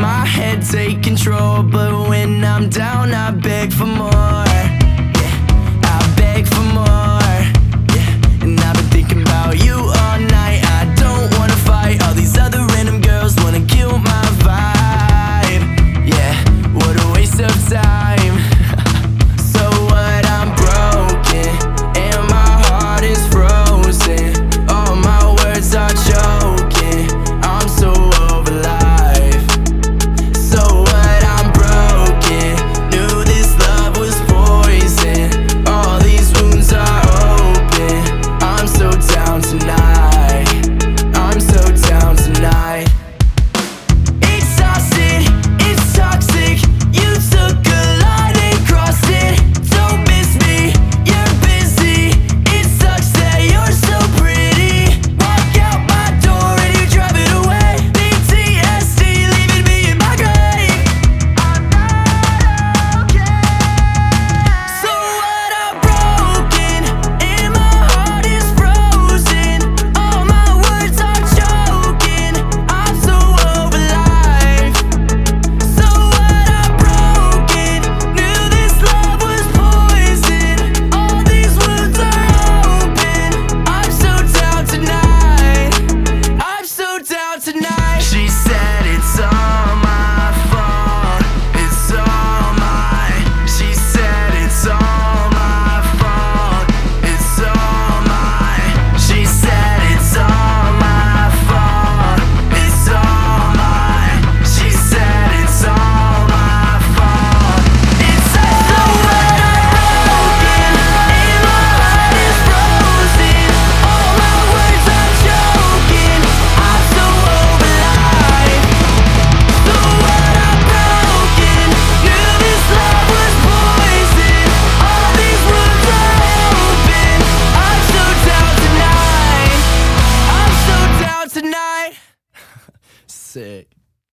my head take control, but when I'm down I beg for more. Yeah, I beg for more. Yeah, and I've been thinking about you all night. I don't wanna fight, all these other random girls wanna kill my vibe. Yeah, what a waste of time. So what, I'm broken and my heart is frozen. All my words are choking, I'm so over life. So what, I'm broken, knew this love was poison. All these wounds are open, I'm so down tonight. I'm so down tonight. Exhausted, it's toxic. You took a line and crossed it. Don't miss me, you're busy. It sucks that you're so pretty. Walk out my door and you drive it away. PTSD leaving me in my grave. I'm not okay. So what, I'm broken and my heart is frozen. All my words are choking, I'm so over life. So what, I'm broken, knew this love was poison. All these wounds are open, I'm so down tonight. I'm so down tonight. She said it's all my fault, it's all mine. She said it's all my fault, it's all mine. She said it's all my fault, it's all mine. She said it's all my fault, it's all mine. And my heart is frozen. All my words are choking, I'm so over life. So what, I'm broken, knew this love was poison. All these wounds are open, I'm so down tonight. I'm so down tonight. Sick.